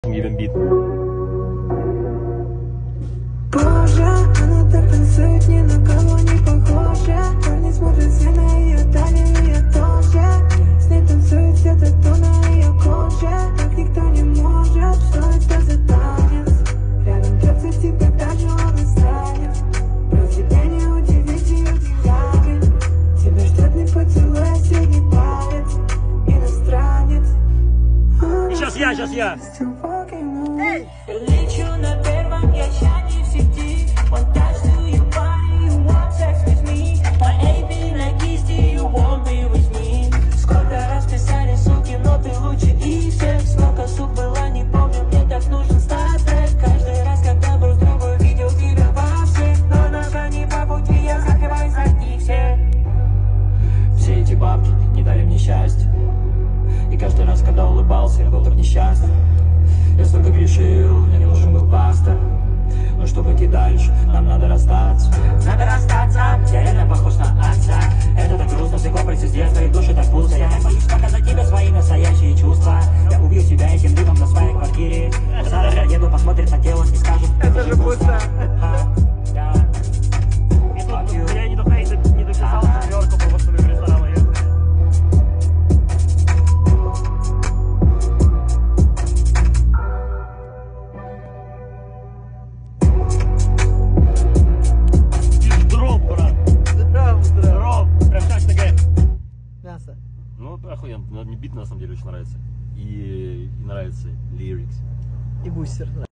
Гибен бит. Боже, она так танцует, ни на кого не похожа. Парни смотрят все на ее талию, я тоже. С ней танцует все тату на ее коже. Так никто не может, что это за танец. Рядом трется тебе даже он останет. Про тебя не удивить ее деньгами. Тебя ждет не поцелуй, а средний палец. Иностранец. Сейчас я. Эй! Лечу на первом, я не в сети. One touch to your body, you want sex with me. My AB на кисти, you won't be with me. Сколько раз писали, суки, но ты лучше и всех. Сколько сук было, не помню, мне так нужен статрек. Каждый раз, когда был с тобой, видел тебя во всех. Но наша не по пути, я закрываю за них всех. Все эти бабки не дали мне счастья. И каждый раз, когда улыбался, я был так несчастлив. Я столько грешил, мне не нужен был пастор. Но чтобы идти дальше, нам надо расстаться. Надо расстаться, Я реально похож на отца. Это так грустно, все комплексы с детства и души так пусто. Я не боюсь показать тебе свои настоящие чувства. Я убью себя этим дымом на своей квартире. Завтра еду, посмотрит на тело и скажет: это же пусто. Я не дописал четверку, потому что мы в ресторан ехали. Дров, брат. Дров. Прям как такая. Мясо. Ну, охуенно. Мне бит на самом деле очень нравится. И нравится лирикс. И бустер.